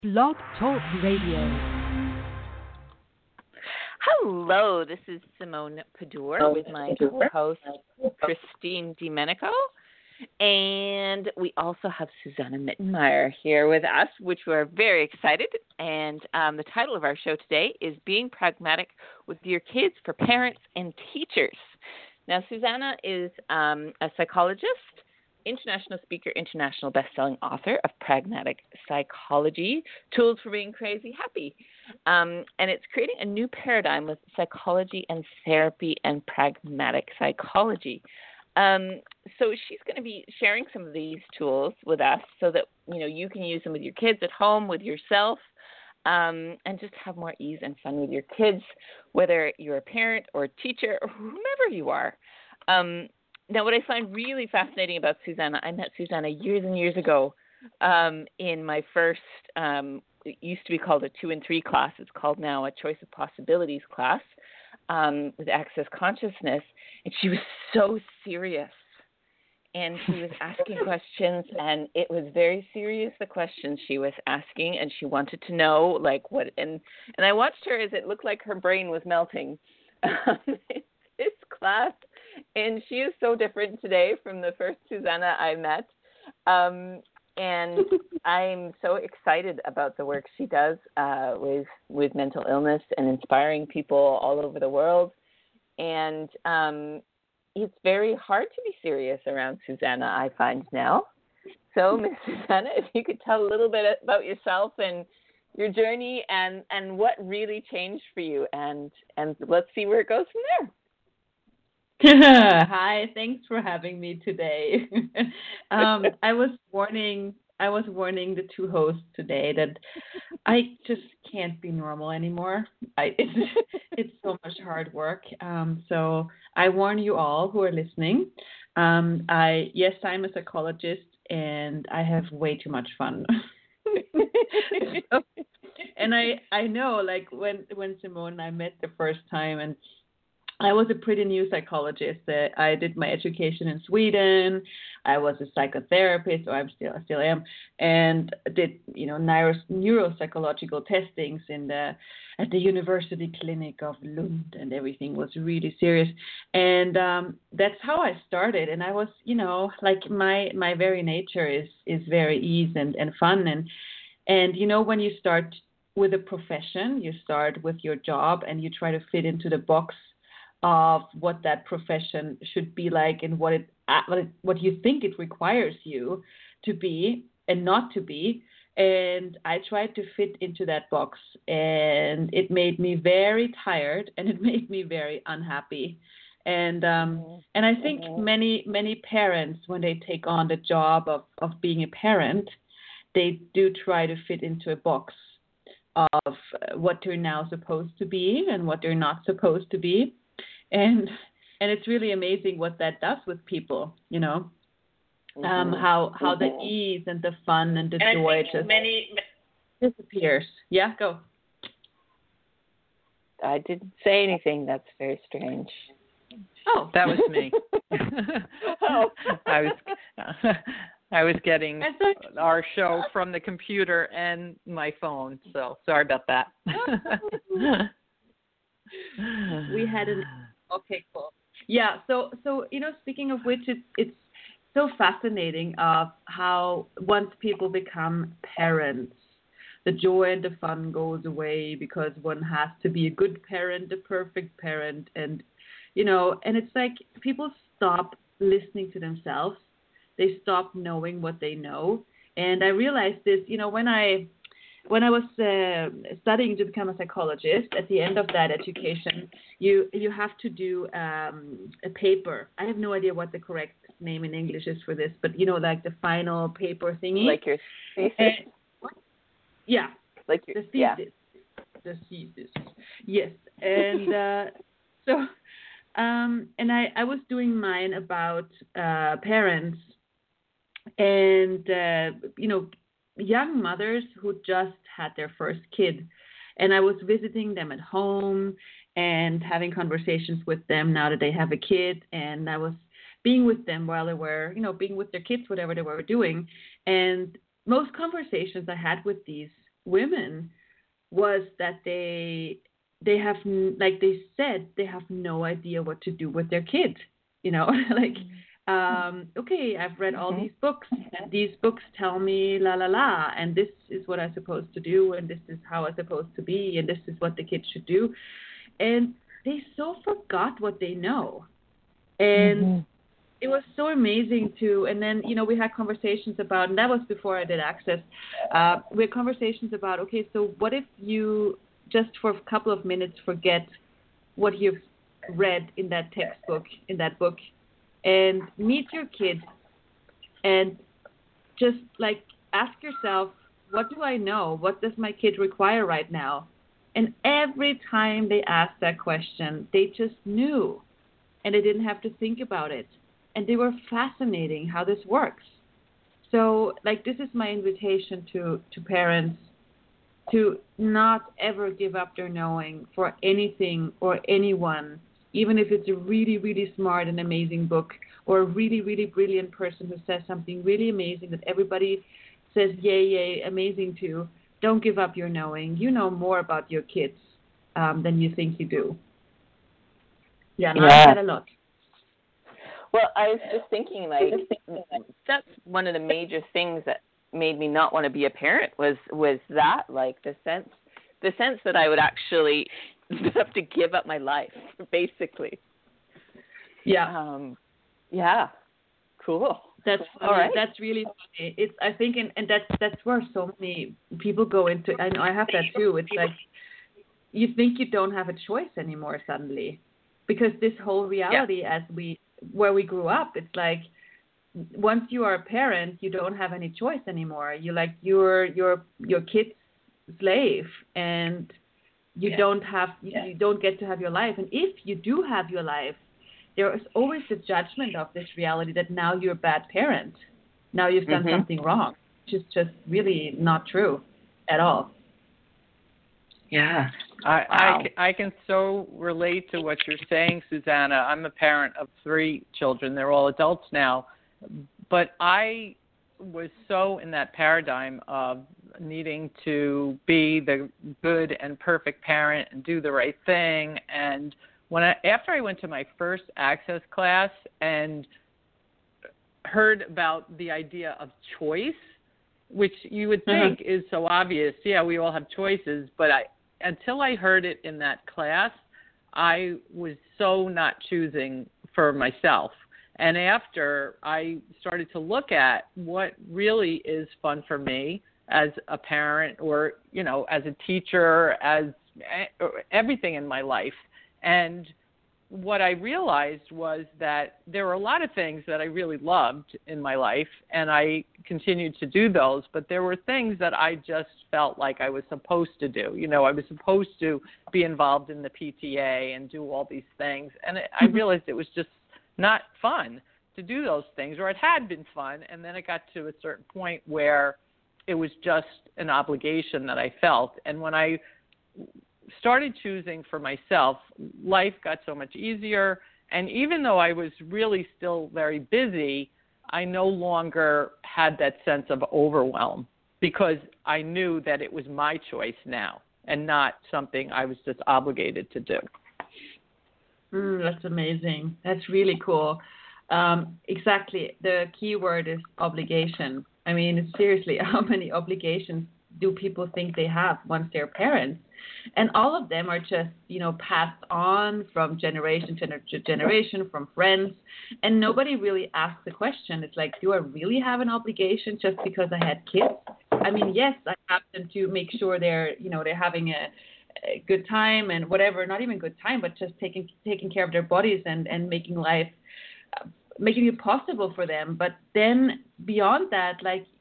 Blog Talk Radio. Hello, this is Simone Padour with my co-host Christine Domenico, and we also have Susanna Mittenmeyer here with us, which we're very excited. And the title of our show today is Being Pragmatic with Your Kids for Parents and Teachers. Now, Susanna is a psychologist, international speaker, international best-selling author of Pragmatic Psychology, Tools for Being Crazy Happy. And it's creating a new paradigm with psychology and therapy and pragmatic psychology. So she's going to be sharing some of these tools with us so that, you can use them with your kids at home, with yourself, and just have more ease and fun with your kids, whether you're a parent or a teacher or whomever you are. Now, what I find really fascinating about Susanna, I met Susanna years and years ago in my first, it used to be called a 2 and 3 class. It's called now a Choice of Possibilities class with Access Consciousness. And she was so serious. And she was asking questions, and it was very serious, the questions she was asking. And she wanted to know, like, what, and I watched her as it looked like her brain was melting in this class. And she is so different today from the first Susanna I met. And I'm so excited about the work she does with mental illness and inspiring people all over the world. And it's very hard to be serious around Susanna, I find now. So, Miss Susanna, if you could tell a little bit about yourself and your journey and what really changed for you, and let's see where it goes from there. Hi, thanks for having me today. I was warning the two hosts today that I just can't be normal anymore. It's so much hard work. So I warn you all who are listening. I'm a psychologist and I have way too much fun. And I know, like when Simone and I met the first time, and I was a pretty new psychologist. I did my education in Sweden. I was a psychotherapist, or I still am, and did neuropsychological testings at the University Clinic of Lund, and everything was really serious. And that's how I started. And I was, like my very nature is very ease and fun, and when you start with a profession, you start with your job, and you try to fit into the box of what that profession should be like and what you think it requires you to be and not to be. And I tried to fit into that box, and it made me very tired, and it made me very unhappy. And I think many parents, when they take on the job of being a parent, they do try to fit into a box of what they're now supposed to be and what they're not supposed to be. And it's really amazing what that does with people, how the ease and the fun and the joy just disappears. Yeah, go. I didn't say anything. That's very strange. Oh, that was me. I was getting our show from the computer and my phone, so sorry about that. We had an okay, cool. Yeah, so speaking of which, it's so fascinating of how once people become parents, the joy and the fun goes away because one has to be a good parent, a perfect parent, and and it's like people stop listening to themselves. They stop knowing what they know. And I realized this, when I was studying to become a psychologist, at the end of that education, you have to do a paper. I have no idea what the correct name in English is for this, but like the final paper thingy. Like your thesis? Yeah. Like your the thesis. Yeah. The thesis. Yes. And and I was doing mine about parents and young mothers who just had their first kid, and I was visiting them at home and having conversations with them now that they have a kid, and I was being with them while they were, being with their kids, whatever they were doing. And most conversations I had with these women was that they have, like they said, they have no idea what to do with their kids. Like, okay, I've read all these books, and these books tell me la la la, and this is what I'm supposed to do, and this is how I'm supposed to be, and this is what the kids should do, and they so forgot what they know, and it was so amazing too. And then we had conversations about, and that was before I did Access. We had conversations about, okay, so what if you just for a couple of minutes forget what you've read in that textbook, in that book, and meet your kid and just like ask yourself, what do I know? What does my kid require right now? And every time they asked that question, they just knew, and they didn't have to think about it. And they were fascinating how this works. So like, this is my invitation to parents to not ever give up their knowing for anything or anyone, even if it's a really, really smart and amazing book, or a really, really brilliant person who says something really amazing that everybody says, yay, yay, amazing to. Don't give up your knowing. You know more about your kids than you think you do. Yeah, no, I said a lot. Well, I was just thinking, like, that's one of the major things that made me not want to be a parent was that, like, the sense that I would actually have to give up my life, basically. Yeah. Yeah. Cool. That's funny. Right. That's really funny. It's, I think, and that's where so many people go into. I know I have that too. It's like you think you don't have a choice anymore suddenly, because this whole reality where we grew up, it's like once you are a parent, you don't have any choice anymore. You're your kid's slave, and you don't get to have your life. And if you do have your life, there is always the judgment of this reality that now you're a bad parent. Now you've done something wrong, which is just really not true at all. Yeah. I can so relate to what you're saying, Susanna. I'm a parent of 3 children. They're all adults now. But I was so in that paradigm of needing to be the good and perfect parent and do the right thing. And after I went to my first Access class and heard about the idea of choice, which you would think is so obvious. Yeah, we all have choices, but until I heard it in that class, I was so not choosing for myself. And after I started to look at what really is fun for me as a parent, or, as a teacher, as everything in my life. And what I realized was that there were a lot of things that I really loved in my life, and I continued to do those, but there were things that I just felt like I was supposed to do. I was supposed to be involved in the PTA and do all these things, and I realized it was just not fun to do those things, or it had been fun, and then it got to a certain point where it was just an obligation that I felt. And when I started choosing for myself, life got so much easier. And even though I was really still very busy, I no longer had that sense of overwhelm, because I knew that it was my choice now and not something I was just obligated to do. That's amazing. That's really cool. Exactly. The key word is obligation. I mean, seriously, how many obligations do people think they have once they're parents? And all of them are just, passed on from generation to generation, from friends. And nobody really asks the question. It's like, do I really have an obligation just because I had kids? I mean, yes, I have them to make sure they're having a good time and whatever, not even good time, but just taking care of their bodies and making life, making it possible for them. But then beyond that,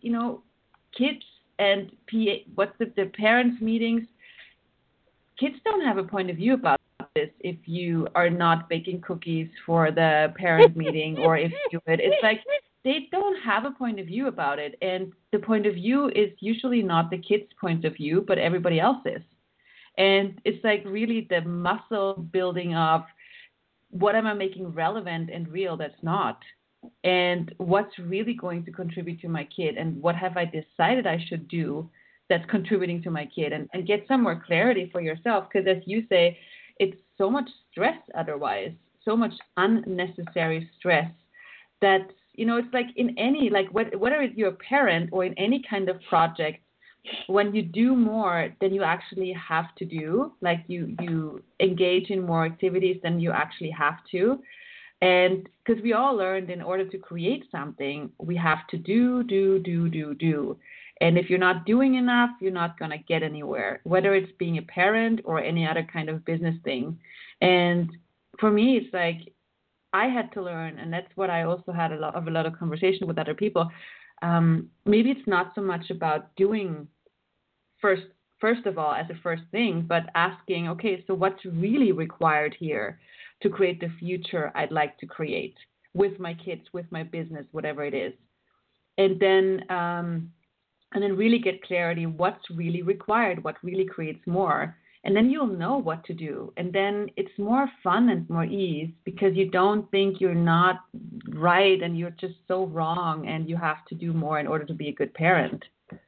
kids and what's the parents' meetings, kids don't have a point of view about this if you are not baking cookies for the parent meeting, or if you do it. It's like they don't have a point of view about it. And the point of view is usually not the kid's point of view, but everybody else's. And it's like really the muscle building of what am I making relevant and real that's not? And what's really going to contribute to my kid? And what have I decided I should do that's contributing to my kid, and get some more clarity for yourself, because as you say, it's so much stress otherwise, so much unnecessary stress that, it's like in any, like whether it's you're a parent or in any kind of project, when you do more than you actually have to do, like you engage in more activities than you actually have to. And because we all learned in order to create something, we have to do. And if you're not doing enough, you're not going to get anywhere, whether it's being a parent or any other kind of business thing. And for me, it's like I had to learn, and that's what I also had a lot of conversation with other people. Maybe it's not so much about doing first of all as a first thing, but asking, okay, so what's really required here to create the future I'd like to create with my kids, with my business, whatever it is. And then really get clarity, what's really required, what really creates more. And then you'll know what to do. And then it's more fun and more ease, because you don't think you're not right and you're just so wrong and you have to do more in order to be a good parent.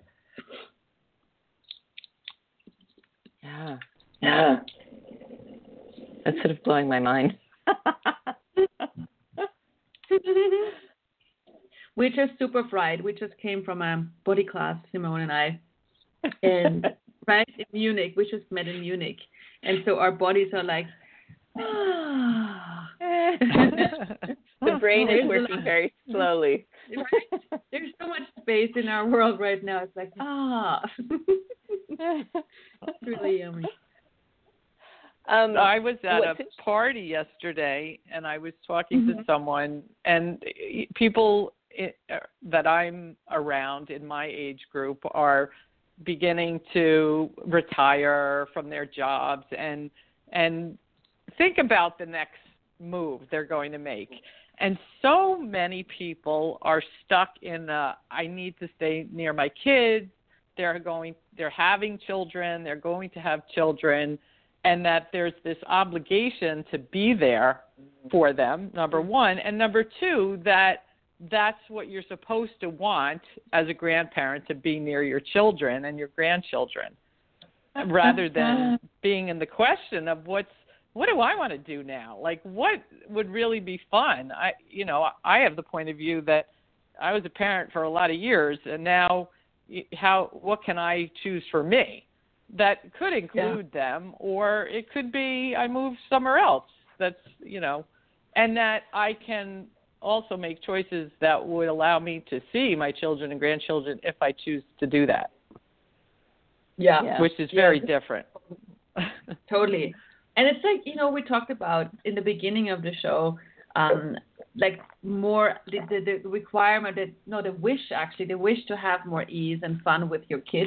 Yeah. That's sort of blowing my mind. We're just super fried. We just came from a body class, Simone and I, and right in Munich. We just met in Munich, and so our bodies are like, the brain is working very slowly. Right? There's so much space in our world right now. It's like It's really yummy. I was at a party yesterday, and I was talking to someone, and people that I'm around in my age group are beginning to retire from their jobs and think about the next move they're going to make. And so many people are stuck in I need to stay near my kids. They're having children. They're going to have children. And that there's this obligation to be there for them, number one. And number two, that's what you're supposed to want as a grandparent, to be near your children and your grandchildren, rather than being in the question of what do I want to do now? Like, what would really be fun? I have the point of view that I was a parent for a lot of years, and now what can I choose for me? That could include them, or it could be I move somewhere else. That's, and that I can also make choices that would allow me to see my children and grandchildren if I choose to do that. Yeah. Which is very different. Totally. And it's like, we talked about in the beginning of the show, like more the requirement, the wish to have more ease and fun with your kids.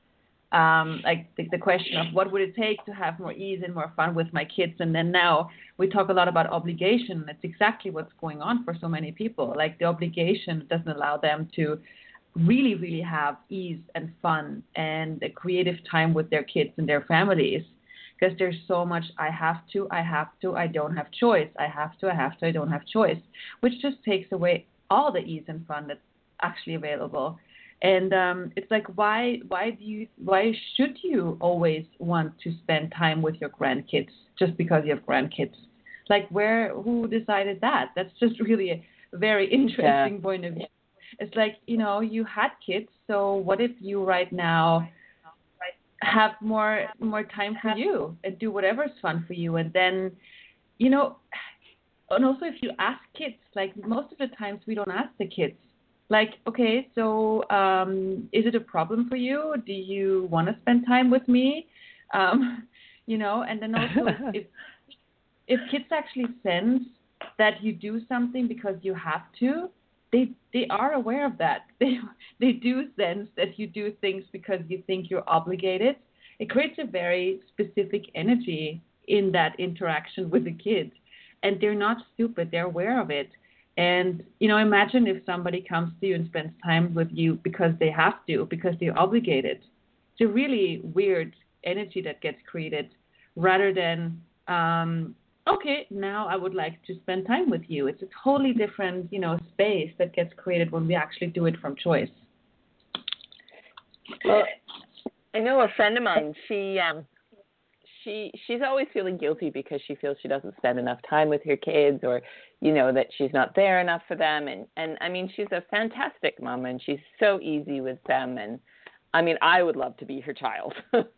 Like the question of what would it take to have more ease and more fun with my kids. And then now we talk a lot about obligation. That's exactly what's going on for so many people. Like the obligation doesn't allow them to really, really have ease and fun and a creative time with their kids and their families. Because there's so much I have to, I don't have choice. I have to, I don't have choice. Which just takes away all the ease and fun that's actually available. And it's like, why should you always want to spend time with your grandkids just because you have grandkids? Like, who decided that? That's just really a very interesting point of view. It's like, you had kids, so what if you right now have more time for you and do whatever's fun for you? And then, and also if you ask kids, like most of the times we don't ask the kids. Like, okay, so is it a problem for you? Do you want to spend time with me? And then also if kids actually sense that you do something because you have to, they are aware of that. They do sense that you do things because you think you're obligated. It creates a very specific energy in that interaction with the kids. And they're not stupid. They're aware of it. And, imagine if somebody comes to you and spends time with you because they have to, because they're obligated. It's a really weird energy that gets created rather than, okay, now I would like to spend time with you. It's a totally different, space that gets created when we actually do it from choice. Well, I know a friend of mine. She's always feeling guilty because she feels she doesn't spend enough time with her kids, or that she's not there enough for them. And I mean, she's a fantastic mom, and she's so easy with them. And I mean, I would love to be her child.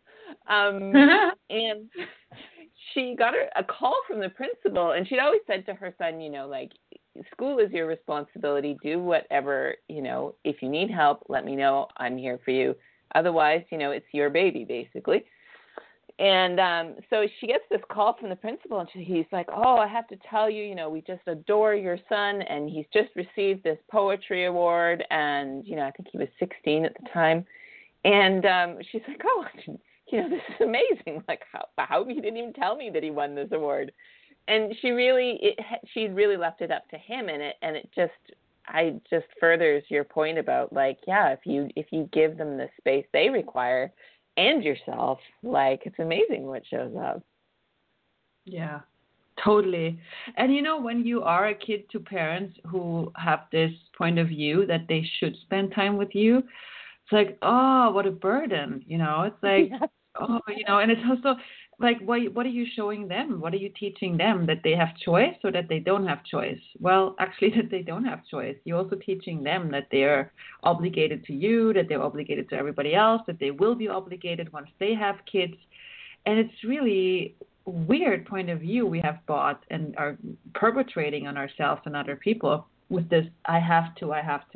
And she got a call from the principal, and she'd always said to her son, like, school is your responsibility. Do whatever, if you need help, let me know. I'm here for you. Otherwise, it's your baby, basically. And so she gets this call from the principal, and he's like, oh, I have to tell you, we just adore your son, and he's just received this poetry award, and, I think he was 16 at the time. And she's like, oh, this is amazing. Like, how he didn't even tell me that he won this award. And she really left it up to him, and it just furthers your point about, like, yeah, if you give them the space they require and yourself, like, it's amazing what shows up. Yeah, totally. And when you are a kid to parents who have this point of view that they should spend time with you, it's like, oh, what a burden, it's like, yeah. Oh, and it's also like, what are you showing them? What are you teaching them? That they have choice or that they don't have choice? Well, actually, that they don't have choice. You're also teaching them that they're obligated to you, that they're obligated to everybody else, that they will be obligated once they have kids. And it's really a weird point of view we have bought and are perpetrating on ourselves and other people with this, I have to.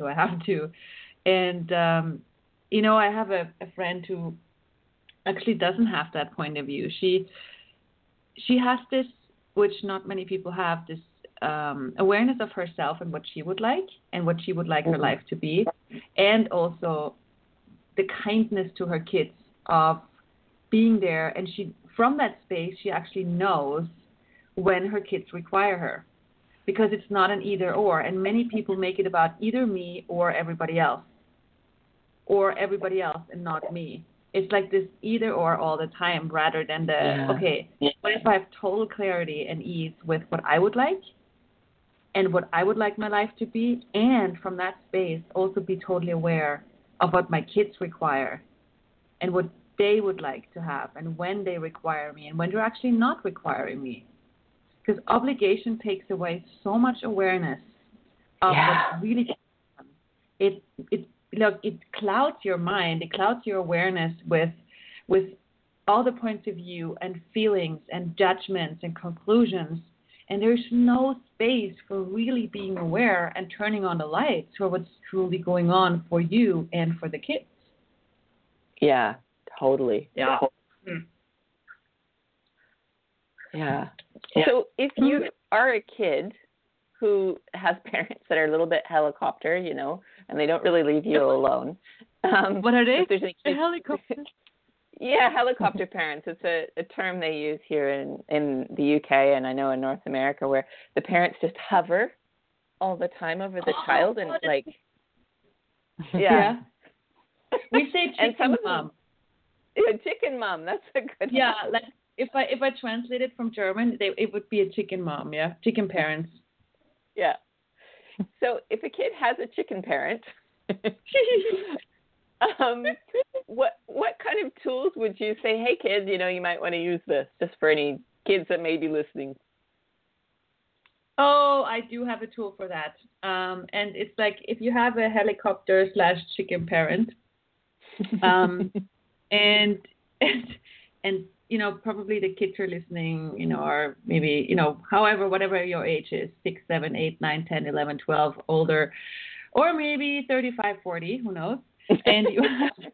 And, I have a friend who actually doesn't have that point of view. She has this, which not many people have, this awareness of herself and what she would like and what she would like her life to be, and also the kindness to her kids of being there. And from that space, she actually knows when her kids require her, because it's not an either or. And many people make it about either me or everybody else and not me. It's like this either or all the time, rather than what if I have total clarity and ease with what I would like and what I would like my life to be, and from that space also be totally aware of what my kids require and what they would like to have and when they require me and when they're actually not requiring me. Because obligation takes away so much awareness of what's really going on. It clouds your mind, it clouds your awareness with all the points of view and feelings and judgments and conclusions. And there's no space for really being aware and turning on the lights for what's truly going on for you and for the kids. Yeah, totally. Yeah. Yeah. So if you are a kid who has parents that are a little bit helicopter, and they don't really leave you alone. What are they? Helicopter. Yeah, helicopter parents. It's a term they use here in the UK, and I know in North America, where the parents just hover all the time over the child, and like, yeah. We say chicken mom. Yeah, chicken mom. That's a good. Yeah, one. Like if I translate it from German, it would be a chicken mom. Yeah, chicken parents. Yeah. So if a kid has a chicken parent, what kind of tools would you say, hey, kids, you might want to use this, just for any kids that may be listening? Oh, I do have a tool for that. And it's like if you have a helicopter / chicken parent, and probably the kids are listening, or maybe, however, whatever your age is, 6, 7, 8, 9, 10, 11, 12, older, or maybe 35, 40, who knows? And you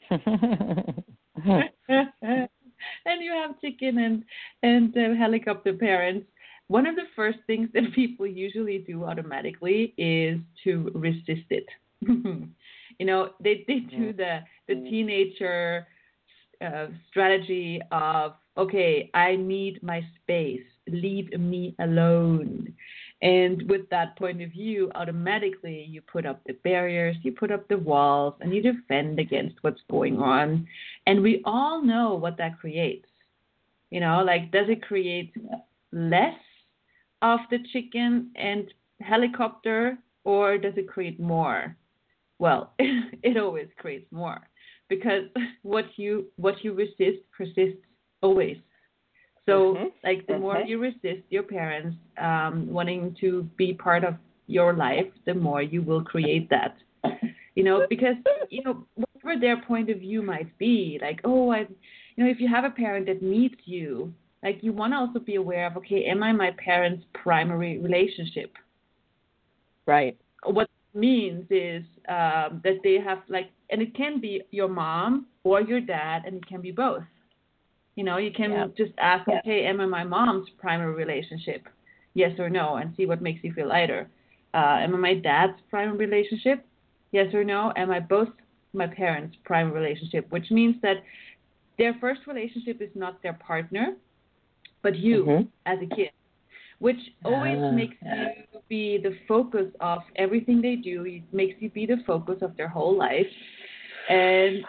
have chicken and helicopter parents. One of the first things that people usually do automatically is to resist it. They do the teenager strategy of, okay, I need my space, leave me alone. And with that point of view, automatically you put up the barriers, you put up the walls, and you defend against what's going on. And we all know what that creates. Does it create less of the chicken and helicopter, or does it create more? Well, it always creates more. because what you resist persists always. So like the more you resist your parents wanting to be part of your life, the more you will create that. Because whatever their point of view might be, like, if you have a parent that needs you, like you want to also be aware of, okay, am I my parents' primary relationship? Right. What it means is that they have and it can be your mom or your dad, and it can be both. You can just ask, okay, am I my mom's primary relationship? Yes or no, and see what makes you feel lighter. Am I my dad's primary relationship? Yes or no? Am I both my parents' primary relationship? Which means that their first relationship is not their partner, but you as a kid, which always makes you be the focus of everything they do. It makes you be the focus of their whole life. And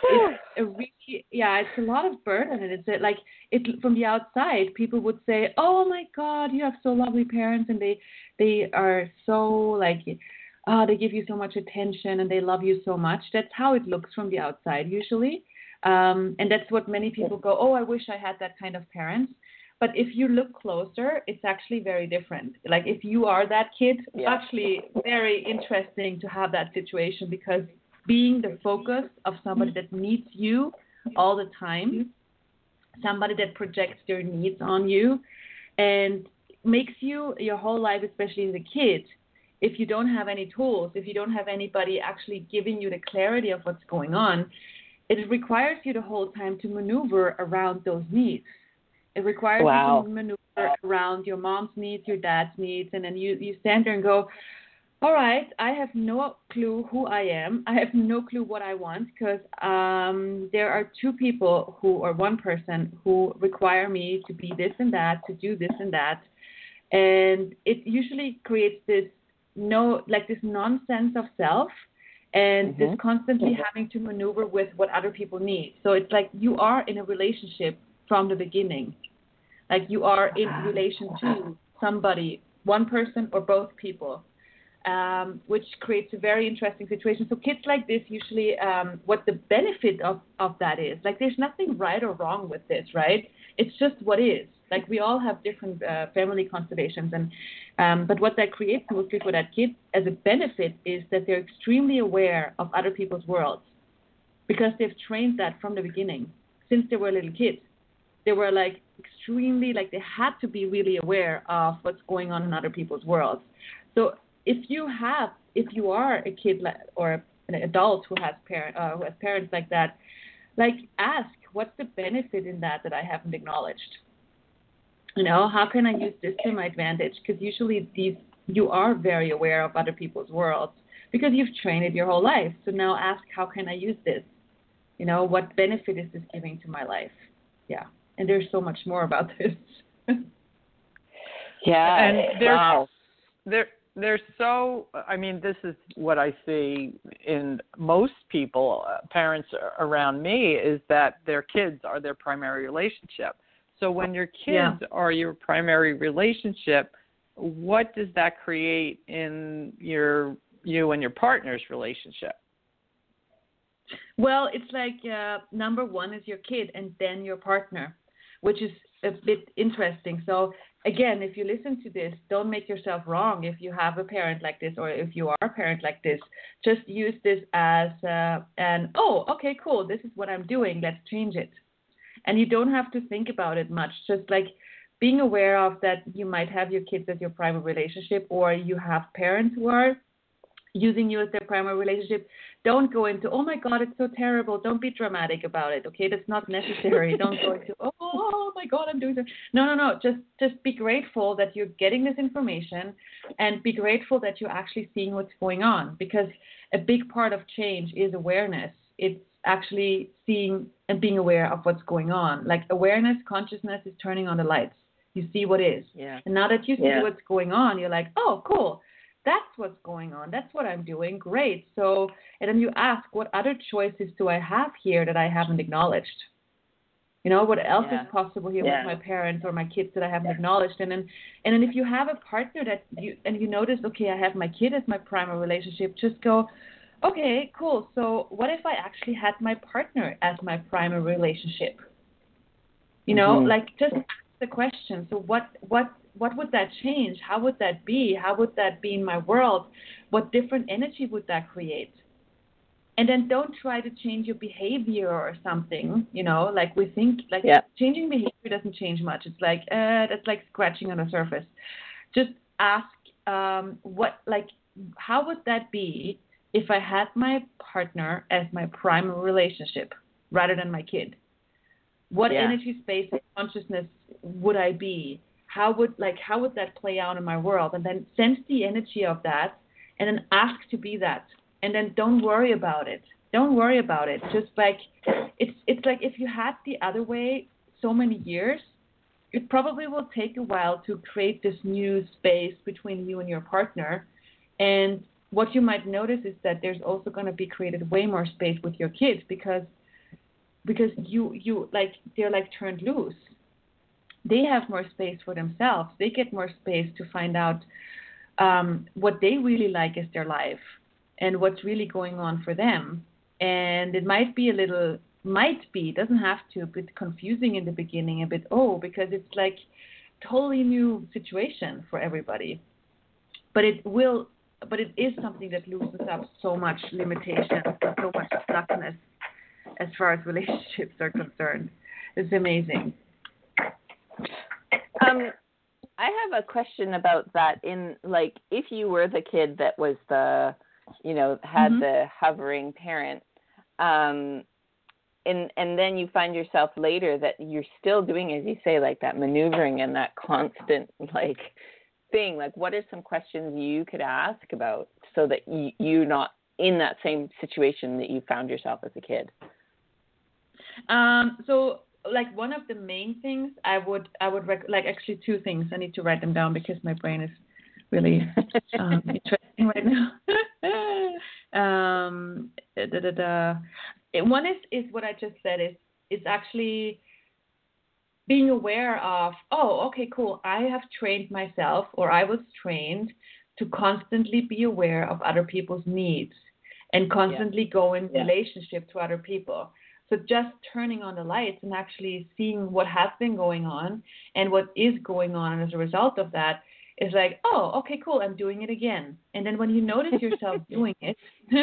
it's a lot of burden. And it's from the outside, people would say, oh my God, you have so lovely parents, and they are so they give you so much attention and they love you so much. That's how it looks from the outside usually. And that's what many people go, oh, I wish I had that kind of parents. But if you look closer, it's actually very different. Like if you are that kid, it's actually very interesting to have that situation, because being the focus of somebody that needs you all the time, somebody that projects their needs on you and makes you your whole life, especially as a kid, if you don't have any tools, if you don't have anybody actually giving you the clarity of what's going on, it requires you the whole time to maneuver around those needs. It requires you to maneuver around your mom's needs, your dad's needs, and then you stand there and go, all right, I have no clue who I am. I have no clue what I want, because there are two people or one person who require me to be this and that, to do this and that. And it usually creates this nonsense of self, and this constantly having to maneuver with what other people need. So it's like you are in a relationship from the beginning. Like you are in relation to somebody, one person or both people, which creates a very interesting situation. So kids like this usually, what the benefit of that is, like there's nothing right or wrong with this, right? It's just what is. Like we all have different family constellations, and but what that creates mostly for that kid as a benefit is that they're extremely aware of other people's worlds, because they've trained that from the beginning, since they were little kids. They were extremely, they had to be really aware of what's going on in other people's worlds. So if you are a kid or an adult who has parents like that, ask, what's the benefit in that I haven't acknowledged? How can I use this to my advantage? Because usually you are very aware of other people's worlds because you've trained it your whole life. So now ask, how can I use this? What benefit is this giving to my life? Yeah. And there's so much more about this. And there's so, this is what I see in most people, parents around me, is that their kids are their primary relationship. So when your kids are your primary relationship, what does that create in you and your partner's relationship? Well, it's number one is your kid and then your partner, which is a bit interesting. So again, if you listen to this, don't make yourself wrong if you have a parent like this, or if you are a parent like this. Just use this as okay, cool, this is what I'm doing, let's change it. And you don't have to think about it much. Just being aware of that you might have your kids as your primary relationship, or you have parents who are using you as their primary relationship. Don't go into, oh my God, it's so terrible. Don't be dramatic about it. Okay, that's not necessary. Don't go into, oh my God, I'm doing so. No. Just be grateful that you're getting this information, and be grateful that you're actually seeing what's going on, because a big part of change is awareness. It's actually seeing and being aware of what's going on. Awareness, consciousness is turning on the lights. You see what is. Yeah. And now that you see what's going on, you're like, oh, cool. That's what's going on. That's what I'm doing. Great. So, and then you ask, what other choices do I have here that I haven't acknowledged? What else is possible here with my parents or my kids that I haven't acknowledged? And then if you have a partner that you notice, okay, I have my kid as my primary relationship, just go, okay, cool. So what if I actually had my partner as my primary relationship? Like just ask the question. So what would that change? How would that be? How would that be in my world? What different energy would that create? And then don't try to change your behavior or something, like we think, like changing behavior doesn't change much. It's like, that's like scratching on the surface. Just ask, how would that be if I had my partner as my primary relationship rather than my kid? What energy, space, and consciousness would I be? How would that play out in my world? And then sense the energy of that, and then ask to be that. And then don't worry about it. Don't worry about it. Just like it's like if you had the other way so many years, it probably will take a while to create this new space between you and your partner. And what you might notice is that there's also going to be created way more space with your kids because you like they're like turned loose. They have more space for themselves. They get more space to find out what they really like is their life and what's really going on for them. And it might be, doesn't have to, a bit confusing in the beginning, because it's like totally new situation for everybody. But it is something that loosens up so much limitation, so much stuckness as far as relationships are concerned. It's amazing. I have a question about that. In like, if you were the kid that was the, had the hovering parent, and then you find yourself later that you're still doing, as you say, like that maneuvering and that constant like thing. Like, what are some questions you could ask about so that you're not in that same situation that you found yourself as a kid? So like one of the main things I would actually two things. I need to write them down because my brain is really interesting right now. One is what I just said is actually being aware of, okay, cool. I have trained myself, or I was trained to constantly be aware of other people's needs and constantly go in relationship to other people. So just turning on the lights and actually seeing what has been going on and what is going on as a result of that is like, oh, okay, cool, I'm doing it again. And then when you notice yourself doing it,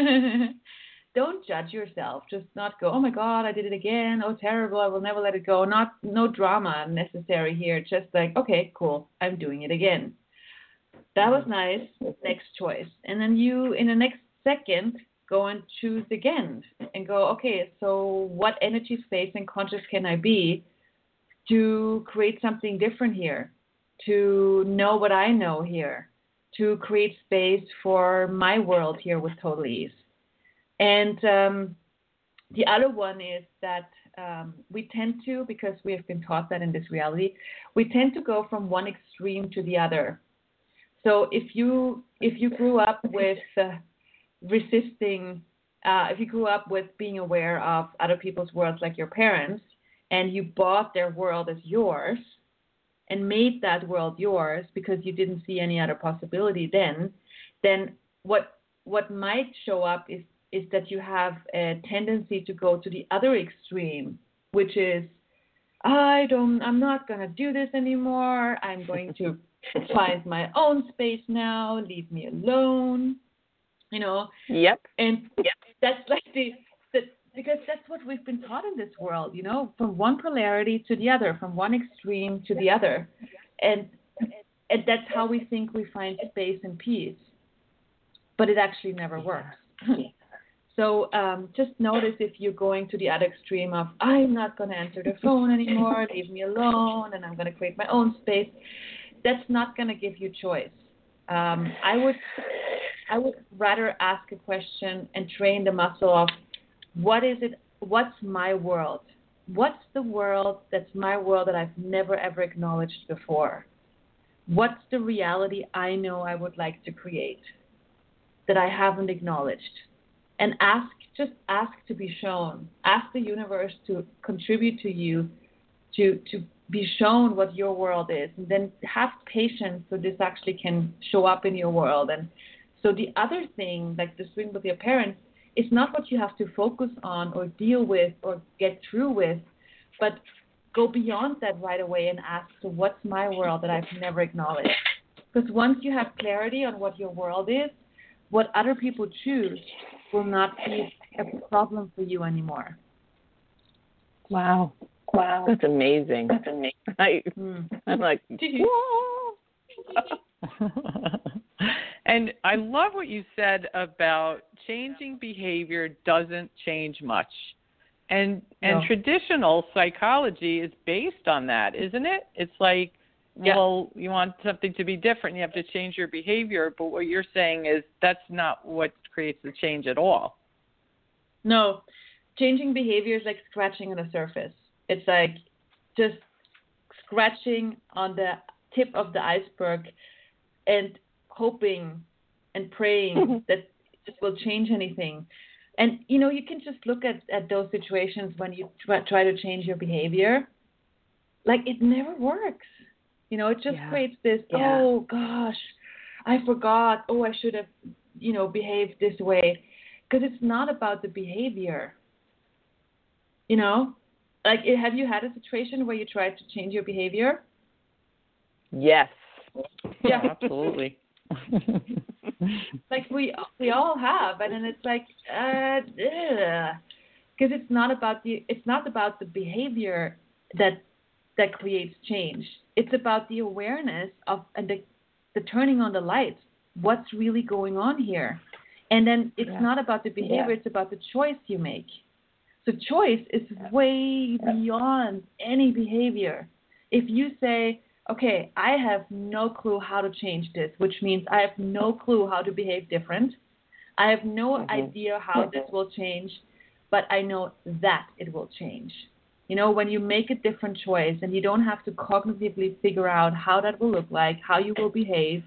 don't judge yourself. Just not go, oh my God, I did it again. Oh, terrible, I will never let it go. No drama necessary here. Just like, okay, cool, I'm doing it again. That was nice. Next choice. And then you, in the next second, go and choose again and go, okay, so what energy, space, and conscious can I be to create something different here, to know what I know here, to create space for my world here with total ease. And the other one is that we tend to, because we have been taught that in this reality, we tend to go from one extreme to the other. So if you grew up with resisting, if you grew up with being aware of other people's worlds like your parents, and you bought their world as yours and made that world yours because you didn't see any other possibility, then what might show up is that you have a tendency to go to the other extreme, which is, I'm not going to do this anymore. I'm going to find my own space now. Leave me alone. Yep. And that's like because that's what we've been taught in this world, from one polarity to the other, from one extreme to the other. And that's how we think we find space and peace. But it actually never works. So just notice if you're going to the other extreme of, I'm not going to answer the phone anymore, leave me alone, and I'm going to create my own space. That's not going to give you choice. I would rather ask a question and train the muscle of, what's my world? What's the world that's my world that I've never ever acknowledged before? What's the reality I know I would like to create that I haven't acknowledged? And just ask to be shown. Ask the universe to contribute to you, to be shown what your world is. And then have patience so this actually can show up in your world. And so the other thing, like the swing with your parents, it's not what you have to focus on or deal with or get through with, but go beyond that right away and ask, so what's my world that I've never acknowledged? Because once you have clarity on what your world is, what other people choose will not be a problem for you anymore. Wow. That's amazing. I'm like, whoa. And I love what you said about changing behavior doesn't change much. And traditional psychology is based on that, isn't it? It's like, well, you want something to be different, you have to change your behavior, but what you're saying is that's not what creates the change at all. No. Changing behavior is like scratching on the surface. It's like just scratching on the tip of the iceberg and hoping and praying that it will change anything. And, you know, you can just look at those situations when you try to change your behavior. Like, it never works. You know, it just creates this, oh, gosh, I forgot. Oh, I should have, you know, behaved this way. Because it's not about the behavior. You know? Like, have you had a situation where you tried to change your behavior? Yes. Yeah, absolutely. Like we all have, and then it's like, because it's not about the behavior that creates change. It's about the awareness of and the turning on the lights. What's really going on here? And then it's not about the behavior; it's about the choice you make. So choice is way beyond any behavior. If you say, okay, I have no clue how to change this, which means I have no clue how to behave different. I have no idea how this will change, but I know that it will change. You know, when you make a different choice and you don't have to cognitively figure out how that will look like, how you will behave,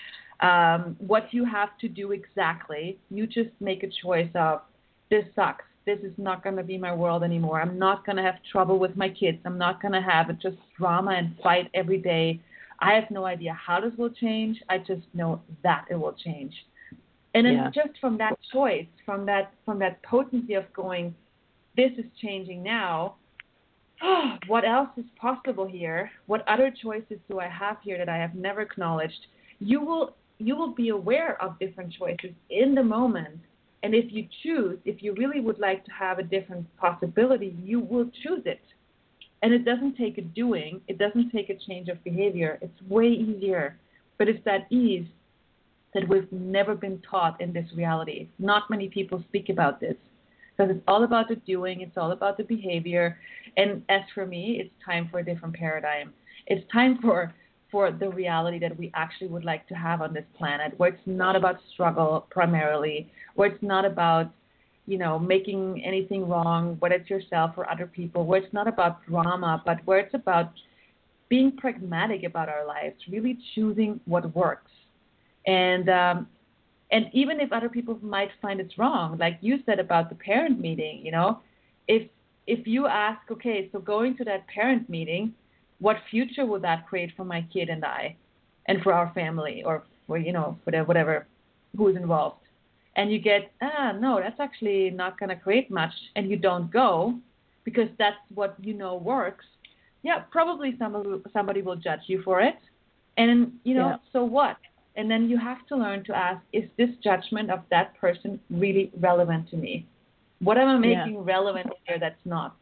what you have to do exactly, you just make a choice of, this sucks. This is not going to be my world anymore. I'm not going to have trouble with my kids. I'm not going to have just drama and fight every day. I have no idea how this will change. I just know that it will change. And then just from that choice, from that potency of going, this is changing now, what else is possible here? What other choices do I have here that I have never acknowledged? You will be aware of different choices in the moment. And if you really would like to have a different possibility, you will choose it. And it doesn't take a doing. It doesn't take a change of behavior. It's way easier. But it's that ease that we've never been taught in this reality. Not many people speak about this. Because it's all about the doing. It's all about the behavior. And as for me, it's time for a different paradigm. It's time for the reality that we actually would like to have on this planet, where it's not about struggle primarily, where it's not about, you know, making anything wrong, whether it's yourself or other people, where it's not about drama, but where it's about being pragmatic about our lives, really choosing what works. And even if other people might find it's wrong, like you said about the parent meeting, you know, if you ask, okay, so going to that parent meeting, what future will that create for my kid and I, and for our family, or for, you know, for whatever, who's involved? And you get, no, that's actually not going to create much, and you don't go because that's what you know works. Yeah, probably somebody will judge you for it, and you know, so what? And then you have to learn to ask, is this judgment of that person really relevant to me? What am I making relevant here that's not?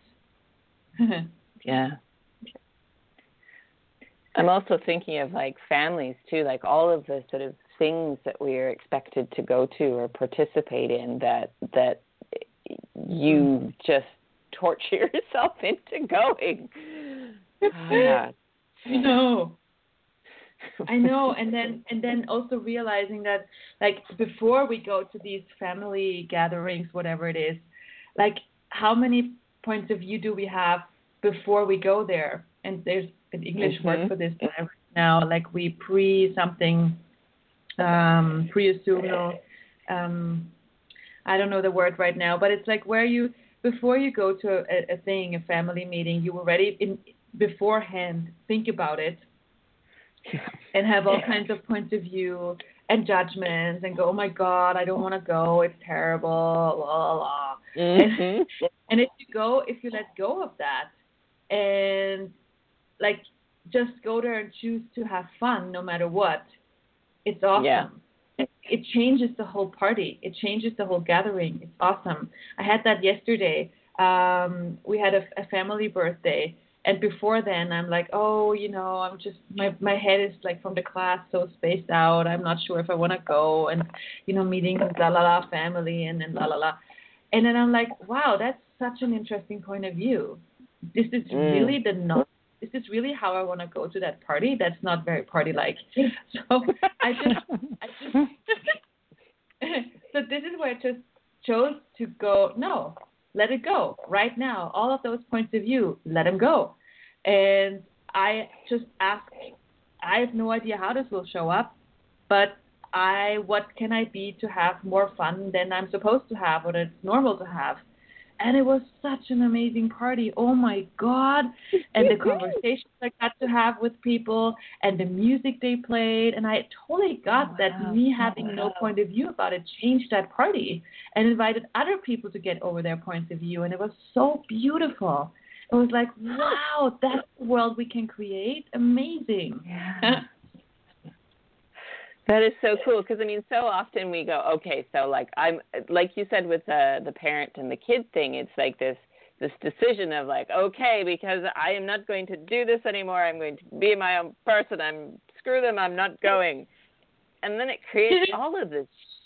Yeah. I'm also thinking of like families too, like all of the sort of things that we are expected to go to or participate in that you just torture yourself into going. I know. And then also realizing that, like, before we go to these family gatherings, whatever it is, like, how many points of view do we have before we go there? And there's an English word for this now, like we pre-assume, I don't know the word right now, but it's like where you, before you go to a family meeting, you already beforehand think about it and have all kinds of points of view and judgments and go, oh my God, I don't want to go. It's terrible. La, la, la. Mm-hmm. And if you let go of that and like just go there and choose to have fun no matter what, it's awesome. Yeah. It changes the whole party. It changes the whole gathering. It's awesome. I had that yesterday. We had a family birthday. And before then, I'm like, oh, I'm just, my head is like from the class so spaced out. I'm not sure if I want to go. And, meeting with la la la family and then la la la. And then I'm like, wow, that's such an interesting point of view. This is really this is really how I want to go to that party. That's not very party-like. So I just so this is where I just chose to go, no, let it go right now. All of those points of view, let them go. And I just ask, I have no idea how this will show up, but what can I be to have more fun than I'm supposed to have or that's normal to have? And it was such an amazing party. Oh, my God. And the conversations I got to have with people and the music they played. And I totally got that me having no point of view about it changed that party and invited other people to get over their points of view. And it was so beautiful. It was like, wow, that's the world we can create. Amazing. Yeah. That is so cool because, so often we go, okay, so I'm like you said with the parent and the kid thing, it's like this decision of like, okay, because I am not going to do this anymore. I'm going to be my own person. Screw them. I'm not going. And then it creates all of this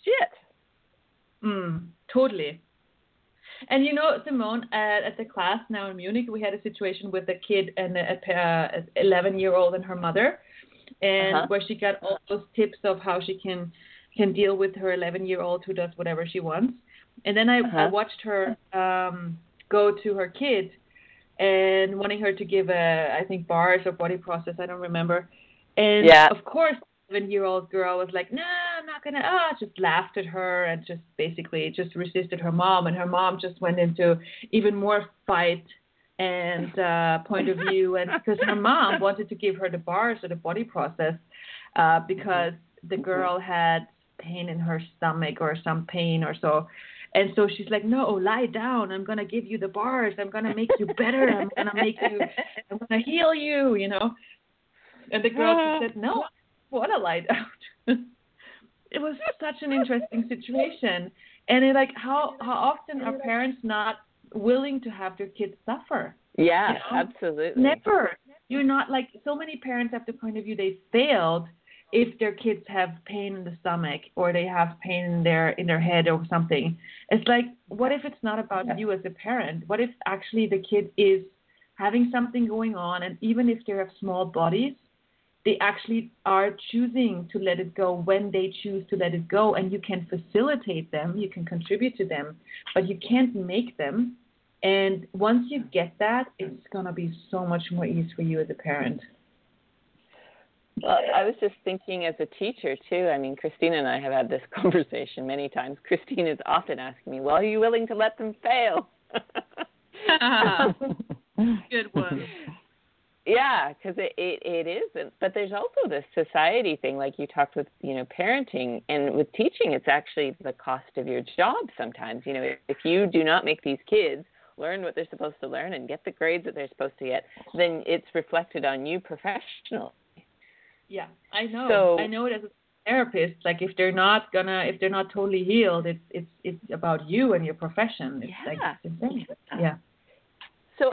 shit. Totally. And Simone, at the class now in Munich, we had a situation with a kid and an 11-year-old and her mother. And where she got all those tips of how she can deal with her 11-year-old who does whatever she wants. And then I watched her go to her kid and wanting her to give I think bars or body process, I don't remember. And of course, the 11-year-old girl was like, no, I'm not going to, just laughed at her and just basically just resisted her mom. And her mom just went into even more fight and point of view, and because her mom wanted to give her the bars or the body process because the girl had pain in her stomach or some pain or so. And so she's like, no, lie down. I'm going to give you the bars. I'm going to make you better. I'm going to heal you, And the girl said, no, I want to lie down. It was such an interesting situation. And how often are parents not willing to have their kids suffer? Yeah, absolutely. Never. You're not like, so many parents have the point of view they failed if their kids have pain in the stomach or they have pain in their head or something. It's like, what if it's not about you as a parent? What if actually the kid is having something going on, and even if they have small bodies, they actually are choosing to let it go when they choose to let it go, and you can facilitate them, you can contribute to them, but you can't make them. And once you get that, it's going to be so much more ease for you as a parent. Well, I was just thinking as a teacher, too. Christine and I have had this conversation many times. Christine is often asking me, well, are you willing to let them fail? Good one. Yeah, because it isn't. But there's also this society thing, like you talked with, parenting. And with teaching, it's actually the cost of your job sometimes. If you do not make these kids learn what they're supposed to learn and get the grades that they're supposed to get, then it's reflected on you professionally. Yeah, I know. So, I know it as a therapist. Like if they're not totally healed, it's about you and your profession. It's like it's insane. Yeah. So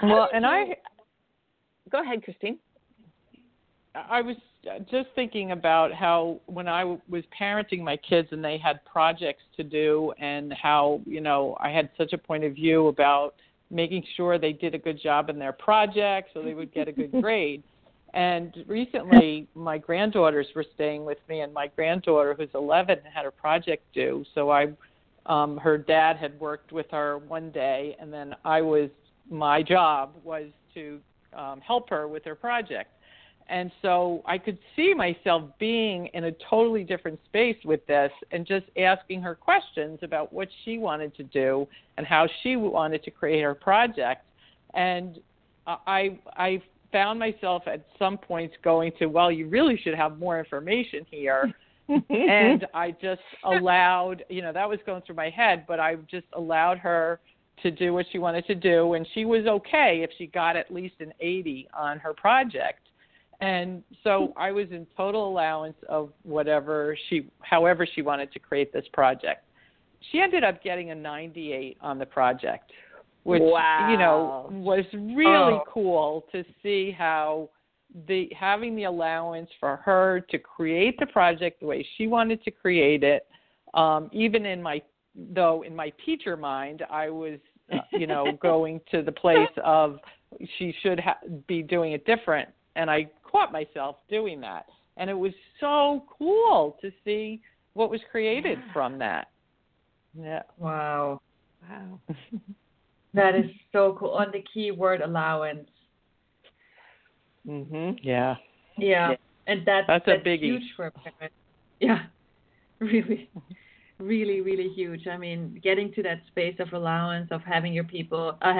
go ahead, Christine. I was just thinking about how when I was parenting my kids and they had projects to do, and how, I had such a point of view about making sure they did a good job in their project so they would get a good grade. And recently my granddaughters were staying with me, and my granddaughter, who's 11, had her project due. So her dad had worked with her one day, and then my job was to help her with her project. And so I could see myself being in a totally different space with this and just asking her questions about what she wanted to do and how she wanted to create her project. And I found myself at some points going to, well, you really should have more information here. And I just allowed, that was going through my head, but I just allowed her to do what she wanted to do. And she was okay if she got at least an 80 on her project. And so I was in total allowance of however she wanted to create this project. She ended up getting a 98 on the project, which, was really cool to see how having the allowance for her to create the project the way she wanted to create it. Even in my teacher mind, I was, going to the place of she should be doing it different. And I caught myself doing that. And it was so cool to see what was created from that. Yeah. Wow. That is so cool. On the key word allowance. Yeah. Yeah. And that's a biggie. Huge for a parent. Yeah. Really. Really, really huge. I mean, getting to that space of allowance of having your kids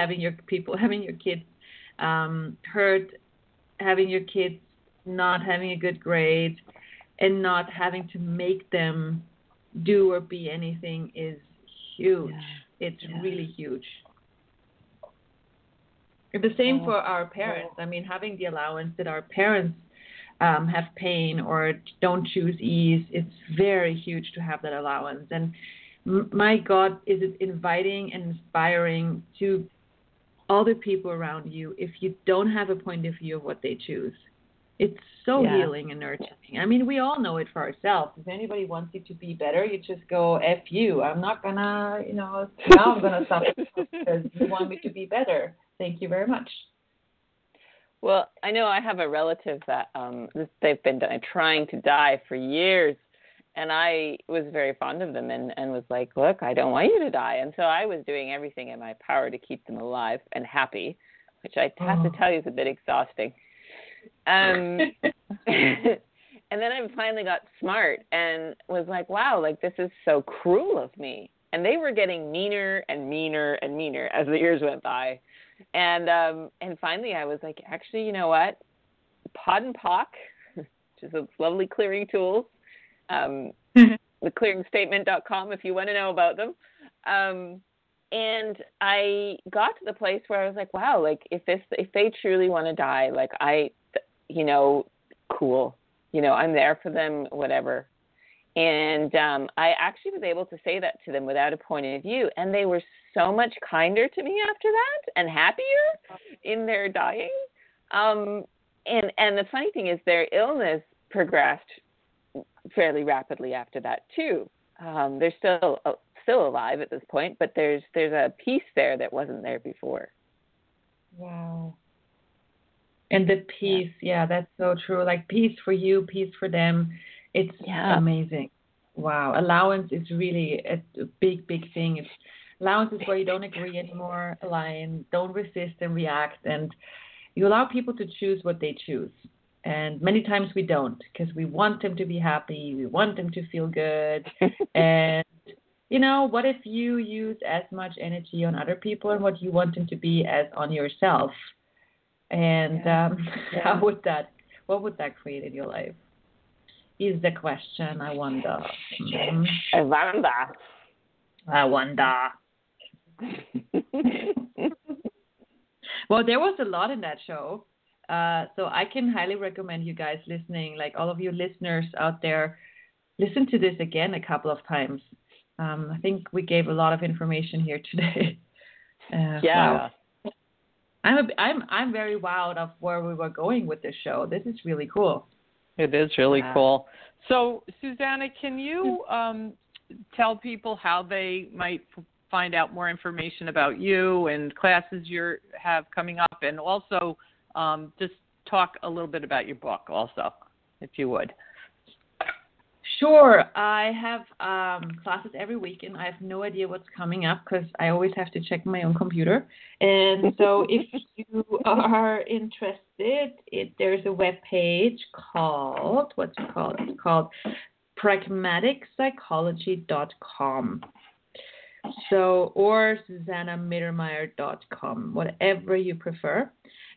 hurt, having your kids not having a good grade, and not having to make them do or be anything is huge. Yeah. It's really huge. The same for our parents. I mean, having the allowance that our parents have pain or don't choose ease, it's very huge to have that allowance. And my God, is it inviting and inspiring to all the people around you if you don't have a point of view of what they choose. It's so healing and nurturing. I mean, we all know it for ourselves. If anybody wants you to be better, you just go, F you. I'm not going to, now I'm going to suffer because you want me to be better. Thank you very much. Well, I know I have a relative that they've been trying to die for years, and I was very fond of them and was like, look, I don't want you to die. And so I was doing everything in my power to keep them alive and happy, which I have to tell you is a bit exhausting. And then I finally got smart and was like, wow, like this is so cruel of me. And they were getting meaner and meaner and meaner as the years went by. And finally I was like, actually, you know what? Pod and POC, which is a lovely clearing tool, theclearingstatement.com if you want to know about them. And I got to the place where I was like, wow, like if they truly want to die, like cool, I'm there for them, whatever. And I actually was able to say that to them without a point of view. And they were so much kinder to me after that and happier in their dying. And the funny thing is their illness progressed fairly rapidly after that too. They're still alive at this point, but there's a piece there that wasn't there before. Wow. And the peace, that's so true. Like peace for you, peace for them. It's amazing. Wow. Allowance is really a big, big thing. Allowance is where you don't agree anymore, align, don't resist and react, and you allow people to choose what they choose. And many times we don't, because we want them to be happy, we want them to feel good. And, what if you use as much energy on other people and what you want them to be as on yourself? And what would that create in your life? Is the question, I wonder. I wonder. Well, there was a lot in that show. So I can highly recommend you guys listening, like all of you listeners out there, listen to this again a couple of times. I think we gave a lot of information here today. Wow. I'm very wowed of where we were going with this show. This is really cool. It is really cool. So, Susanna, can you tell people how they might find out more information about you and classes you have coming up, and also just talk a little bit about your book also, if you would. Sure. I have classes every weekend. I have no idea what's coming up because I always have to check my own computer. And so if you are interested, there's a web page called, what's it called? It's called pragmaticpsychology.com. So, or SusannaMittermeier.com, whatever you prefer.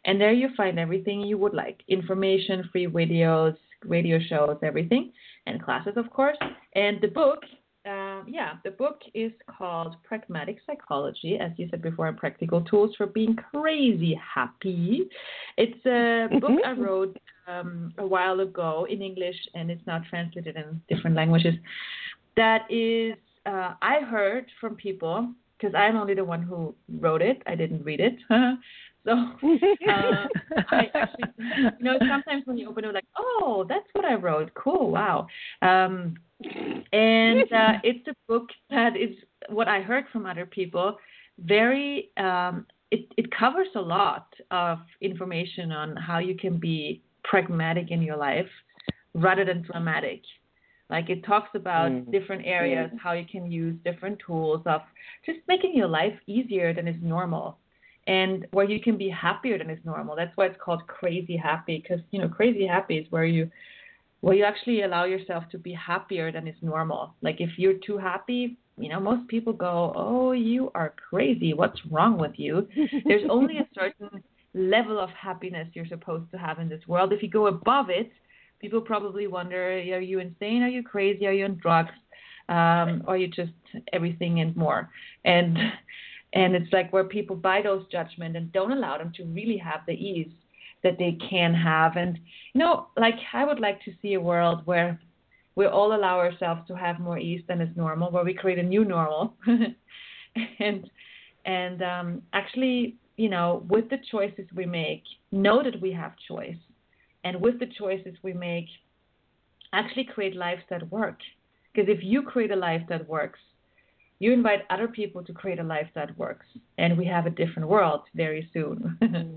And there you find everything you would like: information, free videos, radio shows, everything, and classes, of course. And the book, the book is called Pragmatic Psychology, as you said before, and Practical Tools for Being Crazy Happy. It's a book I wrote a while ago in English, and it's now translated in different languages. That is, I heard from people, because I'm only the one who wrote it. I didn't read it. So I actually, sometimes when you open it, like, oh, that's what I wrote. Cool, wow. And it's a book that is, what I heard from other people, very, it covers a lot of information on how you can be pragmatic in your life rather than dramatic. Like, it talks about different areas, how you can use different tools of just making your life easier than is normal, and where you can be happier than is normal. That's why it's called Crazy Happy, because, crazy happy is where you actually allow yourself to be happier than is normal. Like, if you're too happy, most people go, oh, you are crazy. What's wrong with you? There's only a certain level of happiness you're supposed to have in this world. If you go above it, people probably wonder, are you insane? Are you crazy? Are you on drugs? Or are you just everything and more? And it's like where people buy those judgments and don't allow them to really have the ease that they can have. And, like, I would like to see a world where we all allow ourselves to have more ease than is normal, where we create a new normal. and actually, with the choices we make, know that we have choice. And with the choices we make, actually create lives that work. Because if you create a life that works, you invite other people to create a life that works. And we have a different world very soon.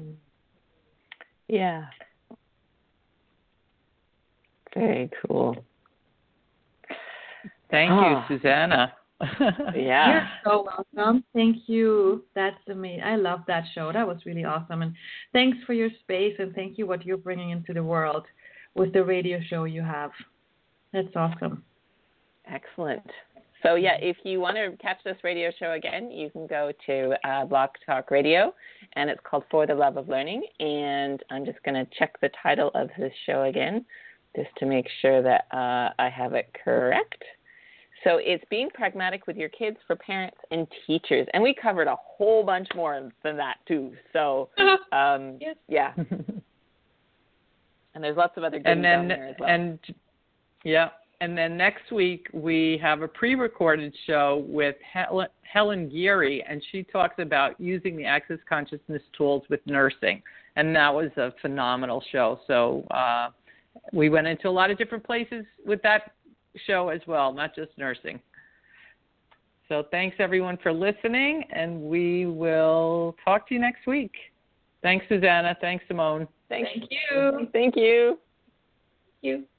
Yeah. Very cool. Thank you, Susanna. Yeah. You're so welcome. Thank you. That's amazing. I love that show. That was really awesome. And thanks for your space, and thank you what you're bringing into the world with the radio show you have. That's awesome. Excellent. So, yeah, if you want to catch this radio show again, you can go to Blog Talk Radio, and it's called For the Love of Learning. And I'm just going to check the title of this show again, just to make sure that I have it correct. So it's Being Pragmatic with Your Kids for Parents and Teachers. And we covered a whole bunch more than that, too. So, yes. Yeah. And there's lots of other goodies down there as well. And then next week we have a pre-recorded show with Helen Geary, and she talks about using the Access Consciousness tools with nursing. And that was a phenomenal show. So we went into a lot of different places with that show as well, not just nursing. So thanks, everyone, for listening, and we will talk to you next week. Thanks, Susanna. Thanks, Simone. Thank you. Thank you. Thank you.